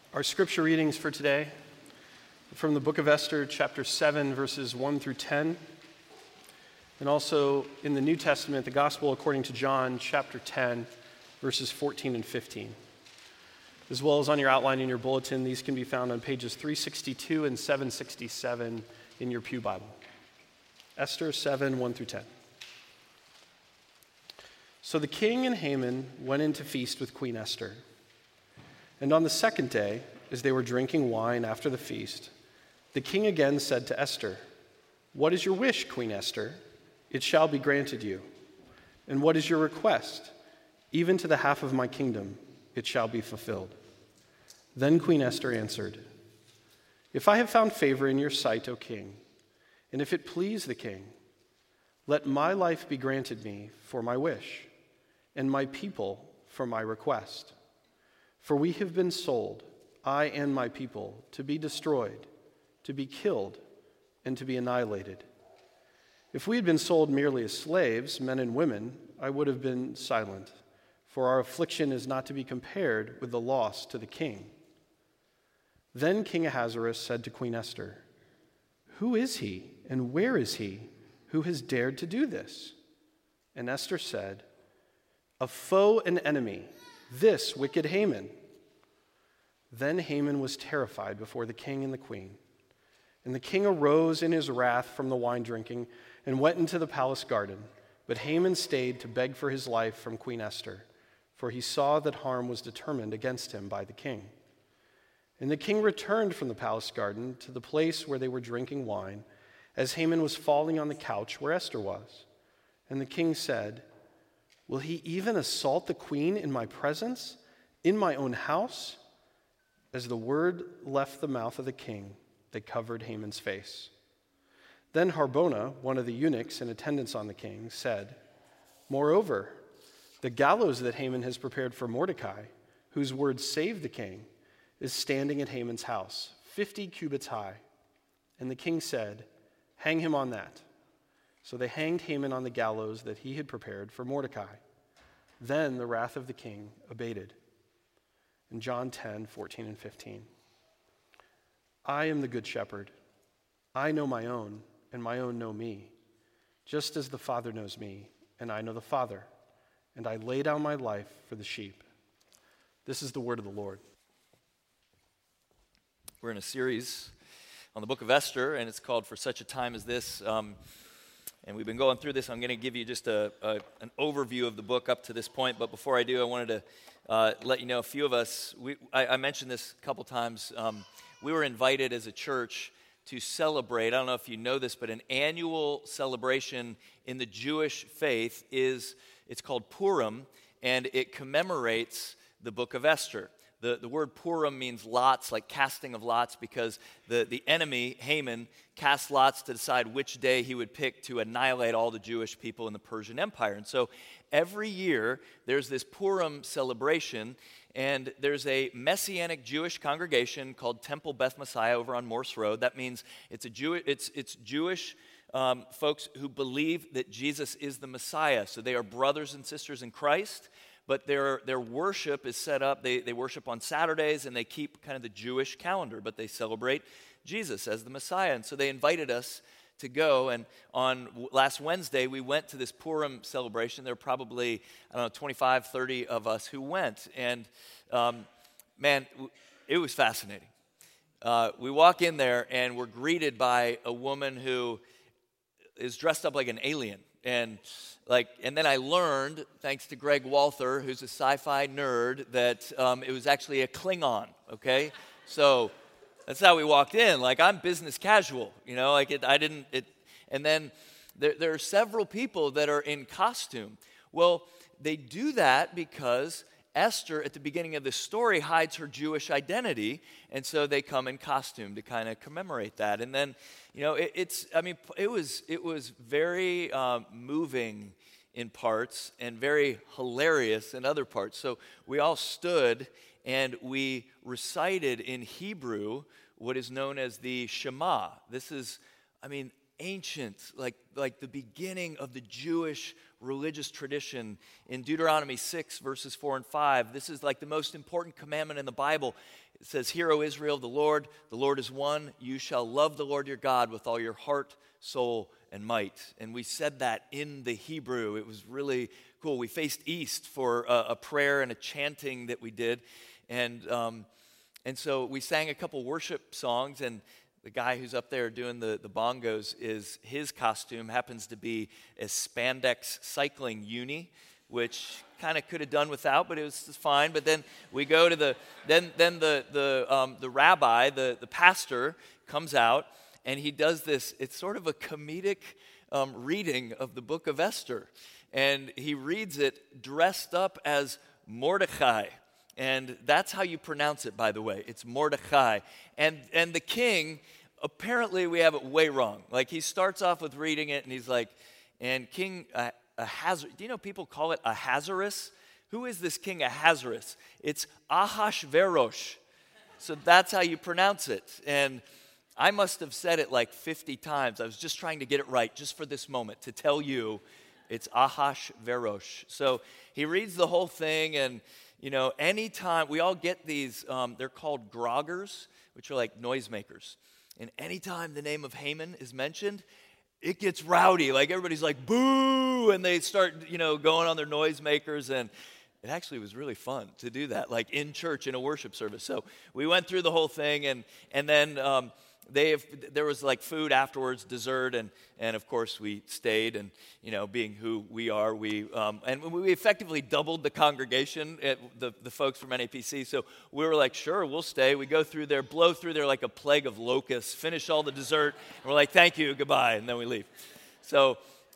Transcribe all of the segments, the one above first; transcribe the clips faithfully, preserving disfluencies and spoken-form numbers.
Our scripture readings for today are from the book of Esther, chapter seven, verses one through ten, and also in the New Testament, the Gospel according to John, chapter ten, verses fourteen and fifteen. As well as on your outline in your bulletin, these can be found on pages three sixty-two and seven sixty-seven in your pew Bible. Esther seven, one through ten. So the king and Haman went in to feast with Queen Esther. And on the second day, as they were drinking wine after the feast, the king again said to Esther, "What is your wish, Queen Esther? It shall be granted you. And what is your request? Even to the half of my kingdom, it shall be fulfilled." Then Queen Esther answered, "If I have found favor in your sight, O king, and if it please the king, let my life be granted me for my wish, and my people for my request. For we have been sold, I and my people, to be destroyed, to be killed, and to be annihilated. If we had been sold merely as slaves, men and women, I would have been silent, for our affliction is not to be compared with the loss to the king." Then King Ahasuerus said to Queen Esther, "Who is he, and where is he, who has dared to do this?" And Esther said, "A foe and enemy, this wicked Haman." Then Haman was terrified before the king and the queen. And the king arose in his wrath from the wine drinking and went into the palace garden. But Haman stayed to beg for his life from Queen Esther, for he saw that harm was determined against him by the king. And the king returned from the palace garden to the place where they were drinking wine, as Haman was falling on the couch where Esther was. And the king said, "Will he even assault the queen in my presence, in my own house?" As the word left the mouth of the king, they covered Haman's face. Then Harbona, one of the eunuchs in attendance on the king, said, "Moreover, the gallows that Haman has prepared for Mordecai, whose word saved the king, is standing at Haman's house, fifty cubits high." And the king said, "Hang him on that." So they hanged Haman on the gallows that he had prepared for Mordecai. Then the wrath of the king abated. In John ten, fourteen and fifteen. "I am the good shepherd. I know my own, and my own know me, just as the Father knows me, and I know the Father, and I lay down my life for the sheep." This is the word of the Lord. We're in a series on the book of Esther, and it's called For Such a Time as This. Um, and we've been going through this. I'm going to give you just a, a, an overview of the book up to this point. But before I do, I wanted to uh, let you know a few of us. We, I, I mentioned this a couple times. Um, we were invited as a church to celebrate, I don't know if you know this, but an annual celebration in the Jewish faith is, it's called Purim, and it commemorates the book of Esther. The, the word Purim means lots, like casting of lots, because the, the enemy, Haman, cast lots to decide which day he would pick to annihilate all the Jewish people in the Persian Empire. And so every year there's this Purim celebration, and there's a Messianic Jewish congregation called Temple Beth Messiah over on Morse Road. That means it's a Jew, it's, it's Jewish um, folks who believe that Jesus is the Messiah. So they are brothers and sisters in Christ. But their their worship is set up, they, they worship on Saturdays, and they keep kind of the Jewish calendar, but they celebrate Jesus as the Messiah. And so they invited us to go, and on last Wednesday, we went to this Purim celebration. There were probably, I don't know, twenty-five, thirty of us who went, and um, man, it was fascinating. Uh, we walk in there, and we're greeted by a woman who is dressed up like an alien. And like, and then I learned, thanks to Greg Walther, who's a sci-fi nerd, that um, it was actually a Klingon. Okay, so that's how we walked in. Like, I'm business casual, you know. Like, it, I didn't. It, and then there, there are several people that are in costume. Well, they do that because Esther, at the beginning of the story, hides her Jewish identity, and so they come in costume to kind of commemorate that. And then, you know, it, it's, I mean, it was it was very um, moving in parts and very hilarious in other parts. So we all stood and we recited in Hebrew what is known as the Shema. This is, I mean, ancient, like, like the beginning of the Jewish religious tradition. In Deuteronomy six, verses four and five, this is like the most important commandment in the Bible. It says, "Hear, O Israel, the Lord, the Lord is one. You shall love the Lord your God with all your heart, soul, and might." And we said that in the Hebrew. It was really cool. We faced east for a, a prayer and a chanting that we did. And, um, and so we sang a couple worship songs, and the guy who's up there doing the, the bongos, is his costume happens to be a spandex cycling uni, which kind of could have done without, but it was fine. But then we go to the then then the the um, the rabbi, the the pastor, comes out, and he does this. It's sort of a comedic um, reading of the book of Esther, and he reads it dressed up as Mordecai. And that's how you pronounce it, by the way. It's Mordecai. And and the king, apparently we have it way wrong. Like, he starts off with reading it, and he's like, and King uh, Ahasuerus, do you know people call it Ahasuerus? Who is this King Ahasuerus? It's Ahashverosh. So that's how you pronounce it. And I must have said it like fifty times. I was just trying to get it right, just for this moment, to tell you it's Ahashverosh. So he reads the whole thing, and you know, anytime, we all get these, um, they're called groggers, which are like noisemakers. And anytime the name of Haman is mentioned, it gets rowdy. Like, everybody's like, boo, and they start, you know, going on their noisemakers. And it actually was really fun to do that, like in church, in a worship service. So we went through the whole thing, and and then um, they have, there was like food afterwards, dessert, and and of course we stayed. And you know, being who we are, we um, and we effectively doubled the congregation, at the the folks from N A P C. So we were like, sure, we'll stay. We go through there, blow through there like a plague of locusts, finish all the dessert, and we're like, thank you, goodbye, and then we leave. So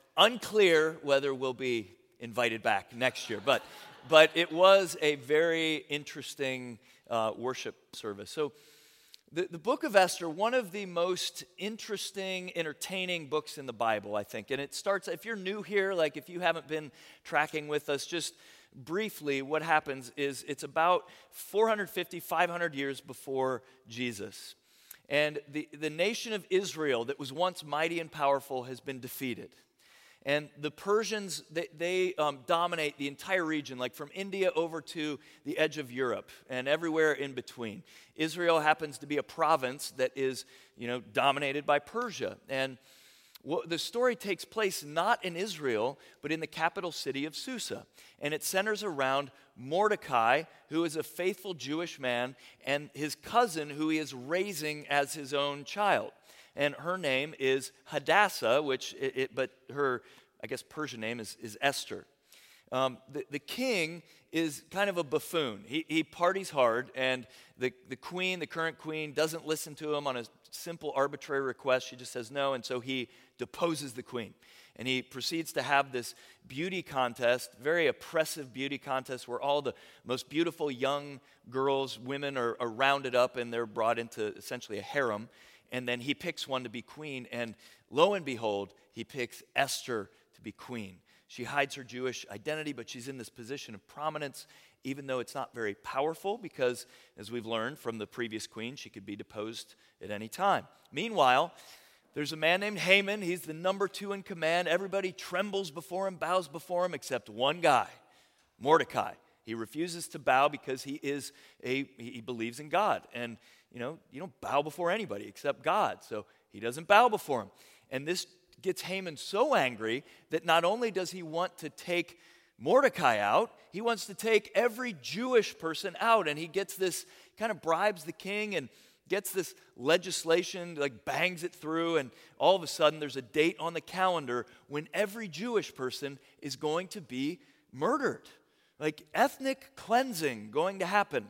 unclear whether we'll be invited back next year, but but it was a very interesting uh, worship service. So. The, the book of Esther, one of the most interesting, entertaining books in the Bible, I think. And it starts, if you're new here, like if you haven't been tracking with us, just briefly, what happens is it's about four fifty, five hundred years before Jesus. And the, the nation of Israel that was once mighty and powerful has been defeated. And the Persians, they, they um, dominate the entire region, like from India over to the edge of Europe and everywhere in between. Israel happens to be a province that is, you know, dominated by Persia. And well, the story takes place not in Israel, but in the capital city of Susa. And it centers around Mordecai, who is a faithful Jewish man, and his cousin, who he is raising as his own child. And her name is Hadassah, which, it, it, but her, I guess, Persian name is, is Esther. Um, the, the king is kind of a buffoon. He, he parties hard, and the, the queen, the current queen, doesn't listen to him on a simple arbitrary request. She just says no, and so he deposes the queen. And he proceeds to have this beauty contest, very oppressive beauty contest, where all the most beautiful young girls, women are, are rounded up, and they're brought into essentially a harem. And then he picks one to be queen, and lo and behold, he picks Esther to be queen. She hides her Jewish identity, but she's in this position of prominence, even though it's not very powerful, because, as we've learned from the previous queen, she could be deposed at any time. Meanwhile, there's a man named Haman. He's the number two in command. Everybody trembles before him, bows before him, except one guy, Mordecai. He refuses to bow because he is a he believes in God. And, you know, you don't bow before anybody except God. So he doesn't bow before him. And this gets Haman so angry that not only does he want to take Mordecai out, he wants to take every Jewish person out. And he gets this, kind of bribes the king and gets this legislation, like bangs it through. And all of a sudden there's a date on the calendar when every Jewish person is going to be murdered. Like ethnic cleansing going to happen.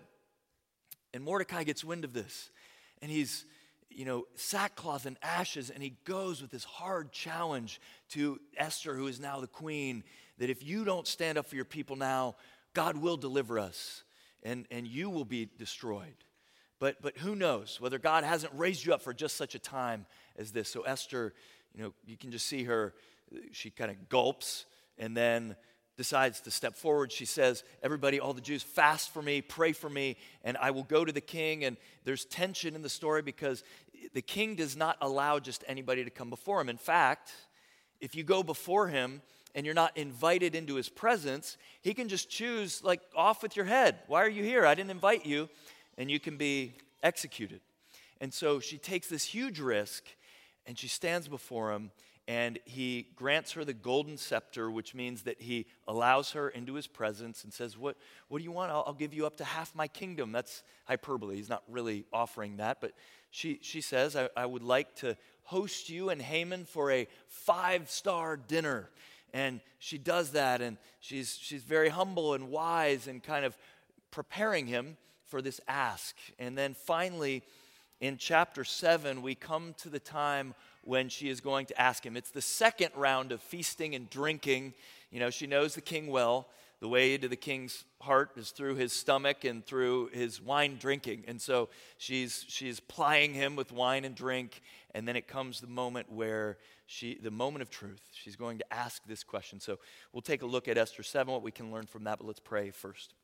And Mordecai gets wind of this. And he's, you know, sackcloth and ashes. And he goes with this hard challenge to Esther, who is now the queen, that if you don't stand up for your people now, God will deliver us. And, and you will be destroyed. But, but who knows whether God hasn't raised you up for just such a time as this. So Esther, you know, you can just see her. She kind of gulps. And then decides to step forward. She says, everybody, all the Jews, fast for me, pray for me, and I will go to the king. And there's tension in the story because the king does not allow just anybody to come before him. In fact, if you go before him and you're not invited into his presence, he can just choose, like, off with your head. Why are you here? I didn't invite you. And you can be executed. And so she takes this huge risk, and she stands before him, and he grants her the golden scepter, which means that he allows her into his presence and says, what, what do you want? I'll, I'll give you up to half my kingdom. That's hyperbole. He's not really offering that. But she, she says, I, I would like to host you and Haman for a five-star dinner. And she does that, and she's, she's very humble and wise and kind of preparing him for this ask. And then finally, in chapter seven, we come to the time when she is going to ask him. It's the second round of feasting and drinking. You know, she knows the king well. The way to the king's heart is through his stomach and through his wine drinking. And so she's she's plying him with wine and drink. And then it comes the moment where she, the moment of truth, she's going to ask this question. So we'll take a look at Esther seven, what we can learn from that. But let's pray first.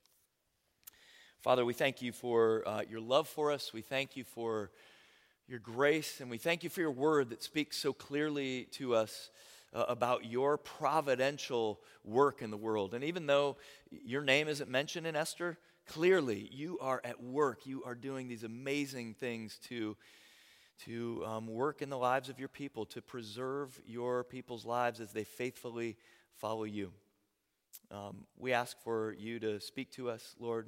Father, we thank you for uh, your love for us. We thank you for your grace, and we thank you for your word that speaks so clearly to us uh, about your providential work in the world. And even though your name isn't mentioned in Esther, clearly you are at work. You are doing these amazing things to, to um, work in the lives of your people, to preserve your people's lives as they faithfully follow you. Um, we ask for you to speak to us, Lord.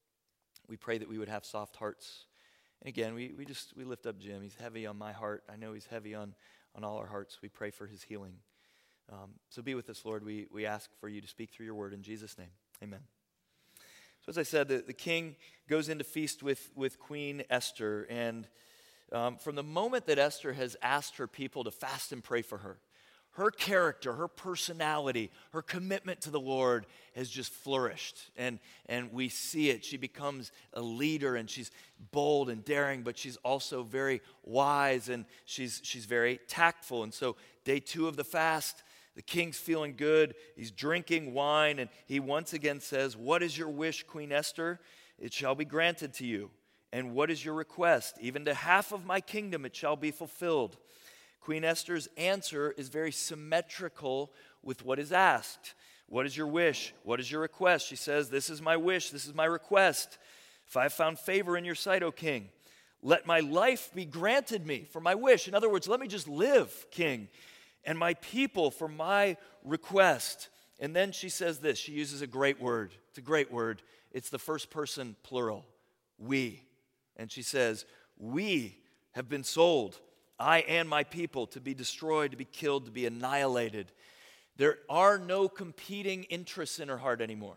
We pray that we would have soft hearts. And again, we, we just we lift up Jim. He's heavy on my heart. I know he's heavy on, on all our hearts. We pray for his healing. Um, so be with us, Lord. We, we ask for you to speak through your word in Jesus' name. Amen. So as I said, the, the king goes in to feast with, with Queen Esther. And um, from the moment that Esther has asked her people to fast and pray for her, her character, her personality, her commitment to the Lord has just flourished. And, and we see it. She becomes a leader, and she's bold and daring, but she's also very wise, and she's, she's very tactful. And so day two of the fast, the king's feeling good. He's drinking wine, and he once again says, "What is your wish, Queen Esther? It shall be granted to you. And what is your request? Even to half of my kingdom it shall be fulfilled." Queen Esther's answer is very symmetrical with what is asked. What is your wish? What is your request? She says, "This is my wish, this is my request. If I have found favor in your sight, O king, let my life be granted me for my wish." In other words, let me just live, king, "and my people for my request." And then she says this. She uses a great word. It's a great word. It's the first person plural, we. And she says, "We have been sold, I and my people, to be destroyed, to be killed, to be annihilated." There are no competing interests in her heart anymore.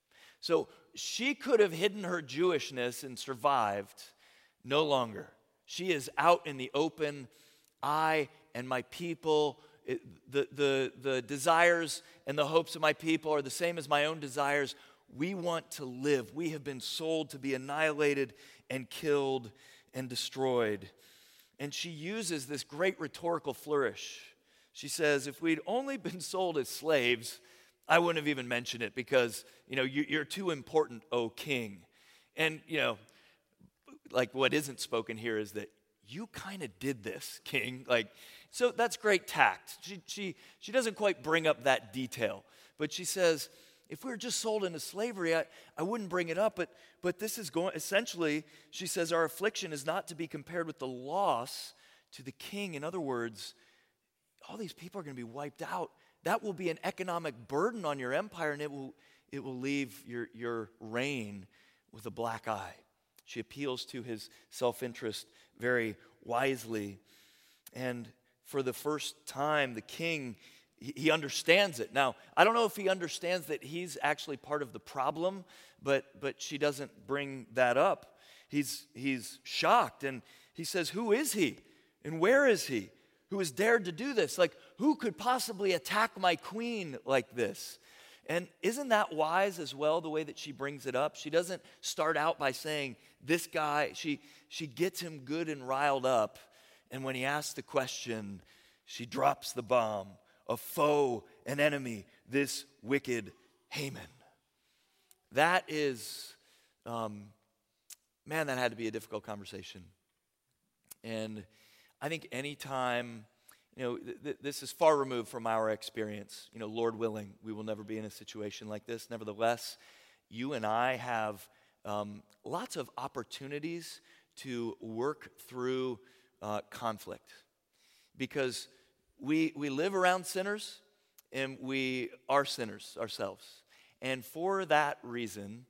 So she could have hidden her Jewishness and survived. No longer. She is out in the open. I and my people, it, the, the, the desires and the hopes of my people are the same as my own desires. We want to live. We have been sold to be annihilated and killed and destroyed. And she uses this great rhetorical flourish. She says, if we'd only been sold as slaves, I wouldn't have even mentioned it because, you know, you're too important, O king. And, you know, like what isn't spoken here is that you kind of did this, king. Like, so that's great tact. She, she, she doesn't quite bring up that detail. But she says, if we were just sold into slavery, I, I wouldn't bring it up. But, but this is going, essentially, she says, our affliction is not to be compared with the loss to the king. In other words, all these people are going to be wiped out. That will be an economic burden on your empire, and it will, it will leave your, your reign with a black eye. She appeals to his self-interest very wisely. And for the first time, the king, he, he understands it. Now, I don't know if he understands that he's actually part of the problem, but, but she doesn't bring that up. He's, he's shocked, and he says, who is he? And where is he? Who has dared to do this? Like, who could possibly attack my queen like this? And isn't that wise as well, the way that she brings it up? She doesn't start out by saying, this guy, she, she gets him good and riled up. And when he asks the question, she drops the bomb. A foe, an enemy, this wicked Haman. That is, um, man, that had to be a difficult conversation. And I think anytime, you know, th- th- this is far removed from our experience. You know, Lord willing, we will never be in a situation like this. Nevertheless, you and I have um, lots of opportunities to work through uh, conflict. Because we we live around sinners, and we are sinners ourselves. And for that reason,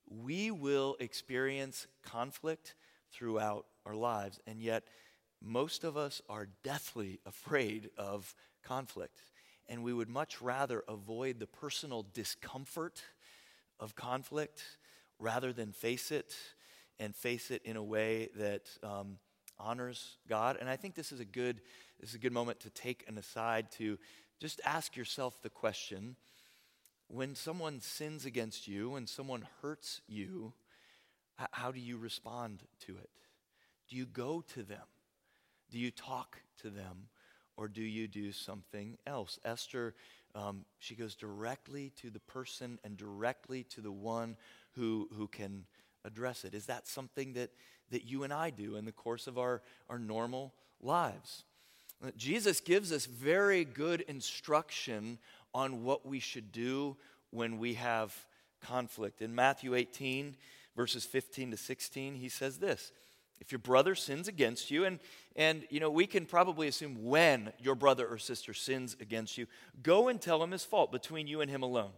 we will experience conflict throughout our lives. And yet, most of us are deathly afraid of conflict. And we would much rather avoid the personal discomfort of conflict rather than face it, and face it in a way that um, honors God. And I think this is a good this is a good moment to take an aside to just ask yourself the question: when someone sins against you, when someone hurts you, h- how do you respond to it? Do you go to them? Do you talk to them? Or do you do something else? Esther, um, she goes directly to the person and directly to the one who, who can address it. Is that something that, that you and I do in the course of our, our normal lives? Jesus gives us very good instruction on what we should do when we have conflict. In Matthew eighteen, verses fifteen to sixteen, he says this: if your brother sins against you, and, and you know, we can probably assume when your brother or sister sins against you, go and tell him his fault between you and him alone.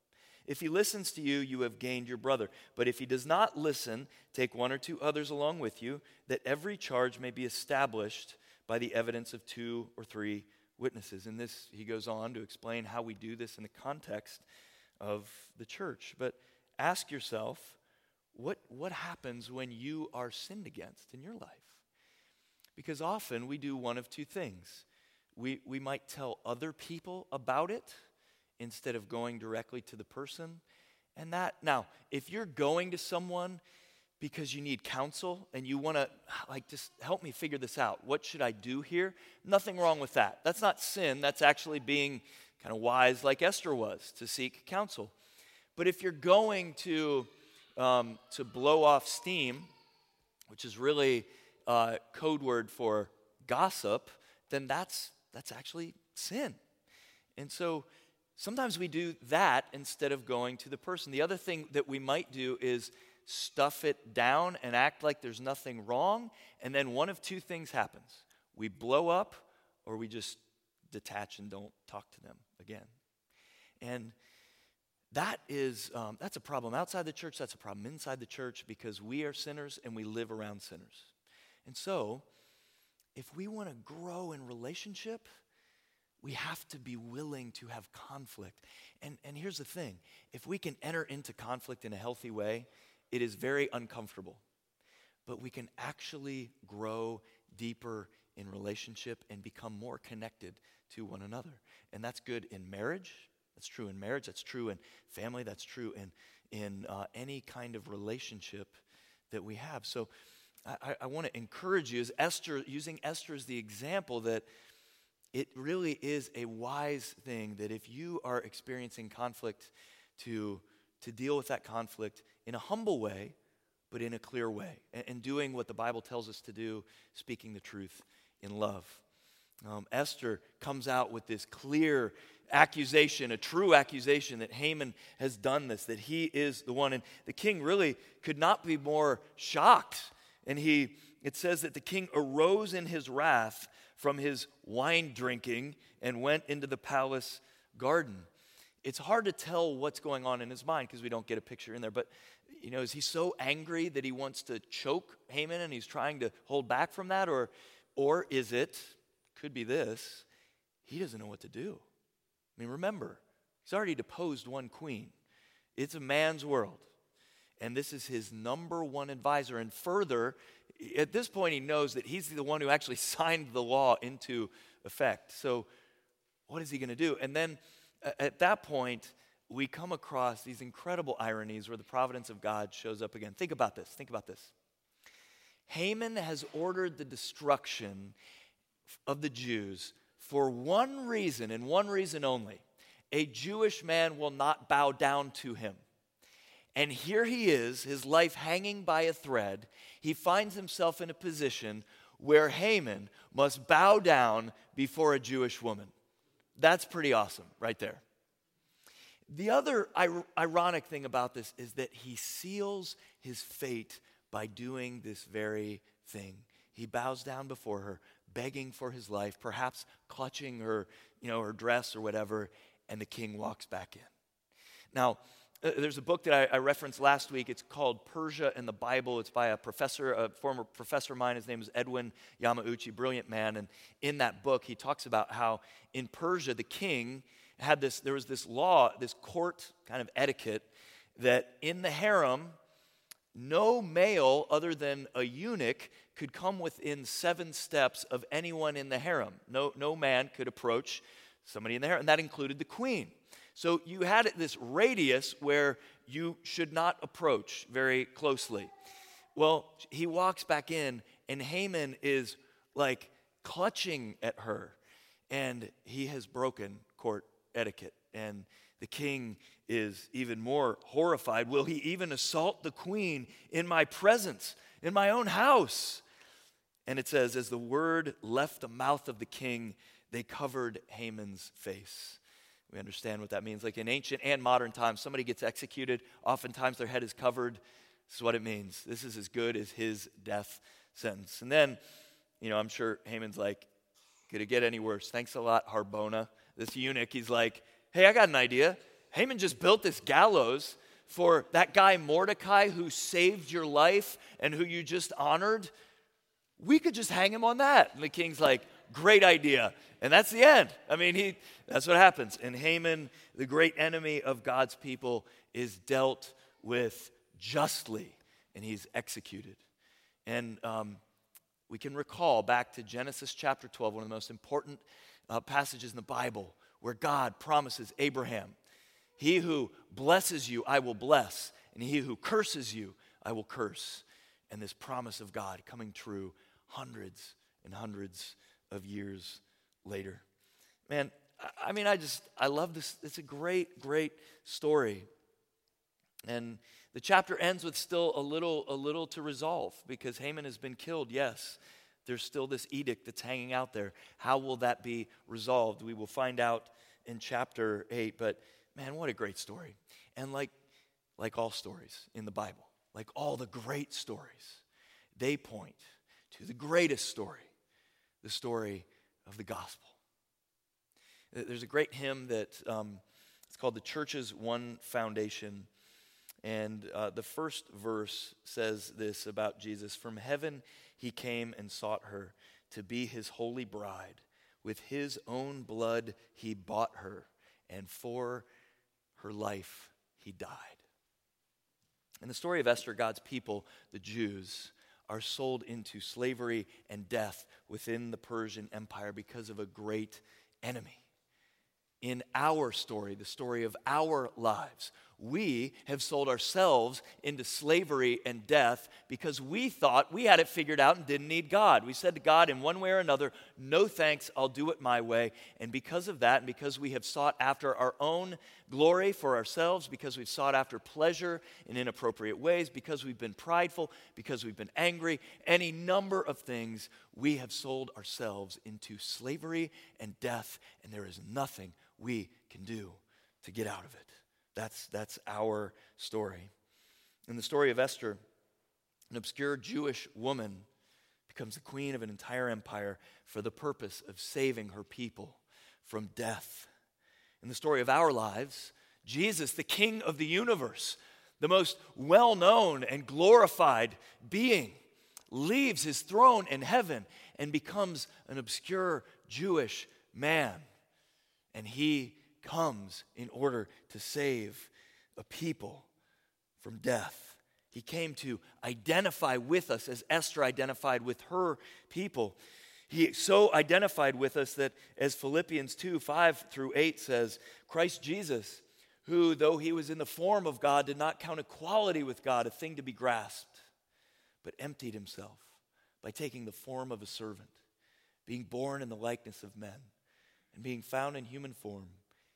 If he listens to you, you have gained your brother. But if he does not listen, take one or two others along with you, that every charge may be established by the evidence of two or three witnesses. In this, he goes on to explain how we do this in the context of the church. But ask yourself, what, what happens when you are sinned against in your life? Because often we do one of two things. We, we might tell other people about it instead of going directly to the person. And that, now, if you're going to someone because you need counsel and you want to, like, just help me figure this out. What should I do here? Nothing wrong with that. That's not sin. That's actually being kind of wise like Esther was to seek counsel. But if you're going to, um, to blow off steam, which is really uh, code word for gossip, then that's, that's actually sin. And so sometimes we do that instead of going to the person. The other thing that we might do is stuff it down and act like there's nothing wrong, and then one of two things happens. We blow up, or we just detach and don't talk to them again. And that is, um, that's a problem outside the church, that's a problem inside the church, because we are sinners and we live around sinners. And so, if we want to grow in relationship, we have to be willing to have conflict. And, and here's the thing, if we can enter into conflict in a healthy way, it is very uncomfortable. But we can actually grow deeper in relationship and become more connected to one another. And that's good in marriage. That's true in marriage. That's true in family. That's true in, in uh, any kind of relationship that we have. So I, I want to encourage you, as Esther, using Esther as the example, that it really is a wise thing that if you are experiencing conflict, to, to deal with that conflict in a humble way, but in a clear way, and, and doing what the Bible tells us to do, speaking the truth in love. Um, Esther comes out with this clear accusation, a true accusation that Haman has done this, that he is the one. And the king really could not be more shocked. And he, it says that the king arose in his wrath from his wine drinking and went into the palace garden. It's hard to tell what's going on in his mind because we don't get a picture in there. But, you know, is he so angry that he wants to choke Haman and he's trying to hold back from that? Or, or is it, could be this, he doesn't know what to do. I mean, remember, he's already deposed one queen. It's a man's world. And this is his number one advisor. And further, at this point, he knows that he's the one who actually signed the law into effect. So what is he going to do? And then at that point, we come across these incredible ironies where the providence of God shows up again. Think about this. Think about this. Haman has ordered the destruction of the Jews for one reason and one reason only. a Jewish man will not bow down to him. And here he is, his life hanging by a thread. He finds himself in a position where Haman must bow down before a Jewish woman. That's pretty awesome right there. The other ir- ironic thing about this is that he seals his fate by doing this very thing. He bows down before her, begging for his life, perhaps clutching her, you know, her dress or whatever, and the king walks back in. Now, uh, there's a book that I, I referenced last week. It's called Persia and the Bible. It's by a professor, a former professor of mine. His name is Edwin Yamauchi, brilliant man. And in that book, he talks about how in Persia, the king had this, there was this law, this court kind of etiquette, that in the harem, no male other than a eunuch could come within seven steps of anyone in the harem. No, no man could approach somebody in the harem, and that included the queen. So you had this radius where you should not approach very closely. Well, he walks back in, and Haman is like clutching at her, and he has broken court etiquette. And the king is even more horrified. Will he even assault the queen in my presence, in my own house? And it says, as the word left the mouth of the king, they covered Haman's face. We understand what that means. Like in ancient and modern times, somebody gets executed, oftentimes their head is covered. This is what it means. This is as good as his death sentence. And then, you know, I'm sure Haman's like, could it get any worse? Thanks a lot, Harbona. This eunuch, he's like, hey, I got an idea. Haman just built this gallows for that guy Mordecai who saved your life and who you just honored. We could just hang him on that. And the king's like, great idea. And that's the end. I mean, he that's what happens. And Haman, the great enemy of God's people, is dealt with justly, and he's executed. And um, we can recall back to Genesis chapter twelve, one of the most important uh, passages in the Bible, where God promises Abraham, he who blesses you, I will bless, and he who curses you, I will curse. And this promise of God coming true hundreds and hundreds of years later. Man, I mean, I just, I love this. It's a great, great story. And the chapter ends with still a little, a little to resolve, because Haman has been killed, yes. There's still this edict that's hanging out there. How will that be resolved? We will find out in chapter eight. But man, what a great story. And like, like all stories in the Bible, like all the great stories, they point to the greatest story, the story of the gospel. There's a great hymn that um, it's called The Church's One Foundation. And uh, the first verse says this about Jesus. From heaven he came and sought her to be his holy bride. With his own blood he bought her, and for her life he died. In the story of Esther, God's people, the Jews, are sold into slavery and death within the Persian Empire because of a great enemy. In our story, the story of our lives, we have sold ourselves into slavery and death because we thought we had it figured out and didn't need God. We said to God in one way or another, no thanks, I'll do it my way. And because of that, and because we have sought after our own glory for ourselves, because we've sought after pleasure in inappropriate ways, because we've been prideful, because we've been angry, any number of things, we have sold ourselves into slavery and death, and there is nothing we can do to get out of it. That's, that's our story. In the story of Esther, an obscure Jewish woman becomes the queen of an entire empire for the purpose of saving her people from death. In the story of our lives, Jesus, the King of the universe, the most well-known and glorified being, leaves his throne in heaven and becomes an obscure Jewish man. And he comes in order to save a people from death. He came to identify with us as Esther identified with her people. He so identified with us that, as Philippians two, five through eight says, Christ Jesus, who, though he was in the form of God, did not count equality with God a thing to be grasped, but emptied himself by taking the form of a servant, being born in the likeness of men, and being found in human form,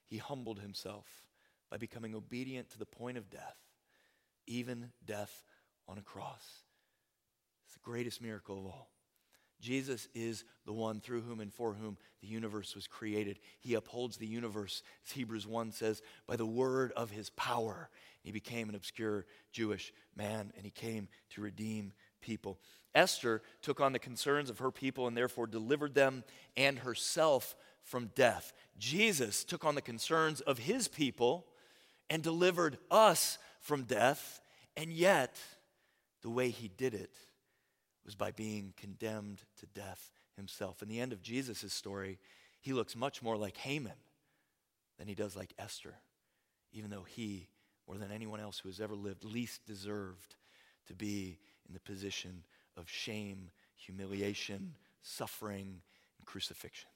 he humbled himself by becoming obedient to the point of death, even death on a cross. It's the greatest miracle of all. Jesus is the one through whom and for whom the universe was created. He upholds the universe, as Hebrews one says, by the word of his power. He became an obscure Jewish man, and he came to redeem people. Esther took on the concerns of her people and therefore delivered them and herself from death. Jesus took on the concerns of his people and delivered us from death, and yet the way he did it was by being condemned to death himself. In the end of Jesus' story, he looks much more like Haman than he does like Esther, even though he, more than anyone else who has ever lived, least deserved to be in the position of shame, humiliation, suffering, and crucifixion.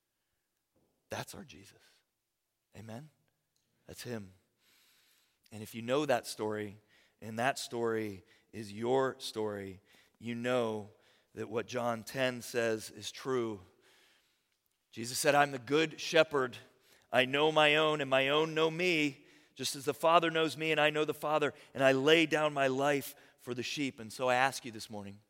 That's our Jesus. Amen? That's him. And if you know that story, and that story is your story, you know that what John ten says is true. Jesus said, I'm the good shepherd. I know my own, and my own know me, just as the Father knows me, and I know the Father, and I lay down my life for the sheep. And so I ask you this morning,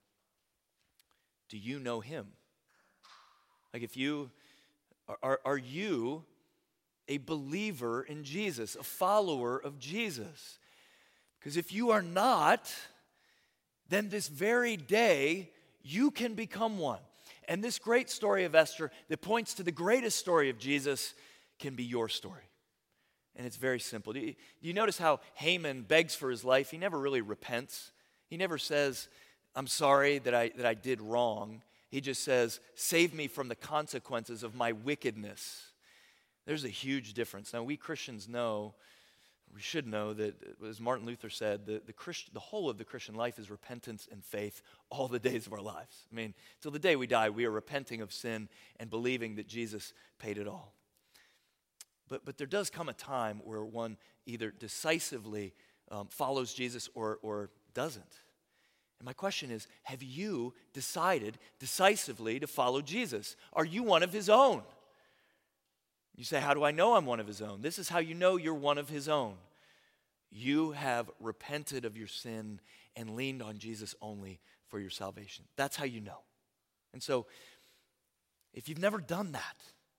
do you know him? Like if you, are, are you a believer in Jesus, a follower of Jesus? Because if you are not, then this very day, you can become one. And this great story of Esther that points to the greatest story of Jesus can be your story. And it's very simple. Do you, do you notice how Haman begs for his life? He never really repents. He never says, I'm sorry that I, that I did wrong. He just says, save me from the consequences of my wickedness. There's a huge difference. Now, we Christians know, we should know that, as Martin Luther said, the, the, Christ, the whole of the Christian life is repentance and faith all the days of our lives. I mean, till the day we die, we are repenting of sin and believing that Jesus paid it all. But, but there does come a time where one either decisively um, follows Jesus or, or doesn't. And my question is, have you decided decisively to follow Jesus? Are you one of his own? You say, how do I know I'm one of his own? This is how you know you're one of his own. You have repented of your sin and leaned on Jesus only for your salvation. That's how you know. And so, if you've never done that,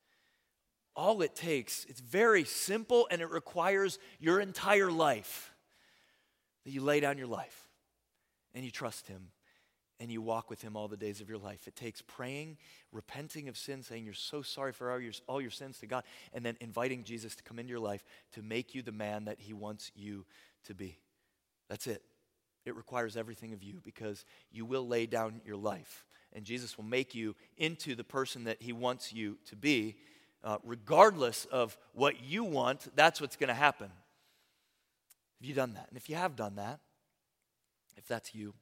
all it takes, it's very simple and it requires your entire life. That you lay down your life and you trust him and you walk with him all the days of your life. It takes praying, repenting of sin, saying you're so sorry for all your, all your sins to God, and then inviting Jesus to come into your life to make you the man that he wants you to be. That's it. It requires everything of you because you will lay down your life, and Jesus will make you into the person that he wants you to be. Uh, regardless of what you want, that's what's going to happen. Have you done that? And if you have done that, if that's you,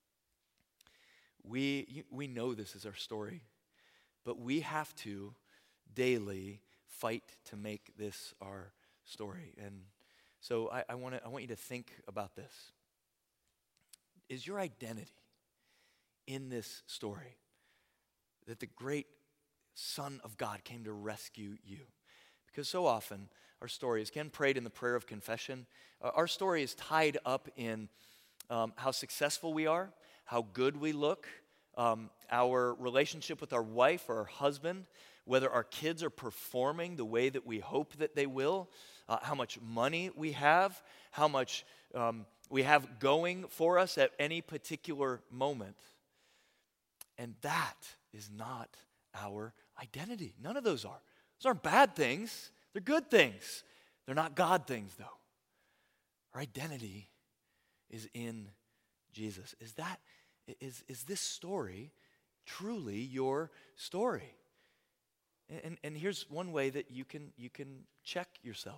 we, we know this is our story, but we have to daily fight to make this our story. And so I, I, wanna, I want you to think about this. Is your identity in this story that the great Son of God came to rescue you? Because so often our story, as Ken prayed in the prayer of confession, uh, our story is tied up in um, how successful we are, how good we look, um, our relationship with our wife or our husband, whether our kids are performing the way that we hope that they will, uh, how much money we have, how much um, we have going for us at any particular moment. And that is not our identity. None of those are. Those aren't bad things. They're good things. They're not God things, though. Our identity is in Jesus. Is that, is, is this story truly your story? And, and, and here's one way that you can, you can check yourself.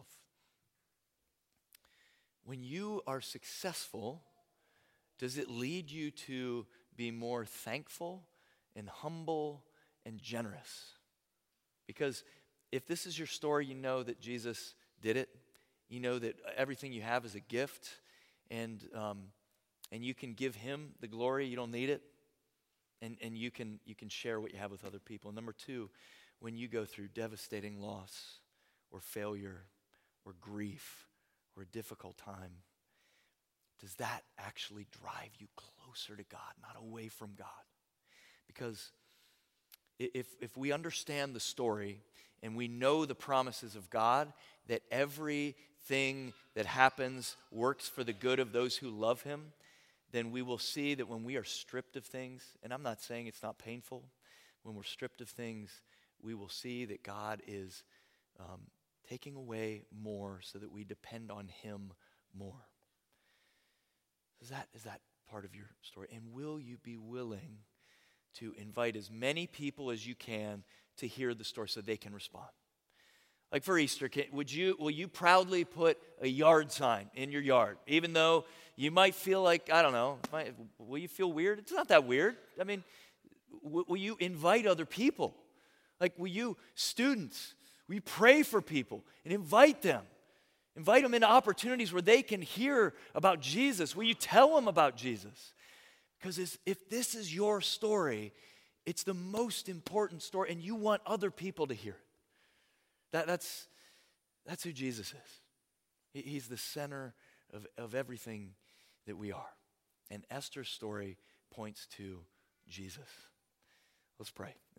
When you are successful, does it lead you to be more thankful and humble and generous? Because if this is your story, you know that Jesus did it. You know that everything you have is a gift, and um, and you can give him the glory. You don't need it, and and you can you can share what you have with other people. And number two, when you go through devastating loss, or failure or grief or a difficult time, does that actually drive you closer to God, not away from God? Because if, if we understand the story and we know the promises of God, that everything that happens works for the good of those who love him, then we will see that when we are stripped of things, and I'm not saying it's not painful, when we're stripped of things, we will see that God is um, taking away more so that we depend on him more. Is that, is that part of your story? And will you be willing to invite as many people as you can to hear the story so they can respond? Like for Easter, can, would you, will you proudly put a yard sign in your yard? Even though you might feel like, I don't know, might, will you feel weird? It's not that weird. I mean, w- will you invite other people? Like, will you, students, will you pray for people and invite them? Invite them into opportunities where they can hear about Jesus. Will you tell them about Jesus? Because if this is your story, it's the most important story, and you want other people to hear it. That, that's, that's who Jesus is. He, he's the center of, of everything that we are. And Esther's story points to Jesus. Let's pray.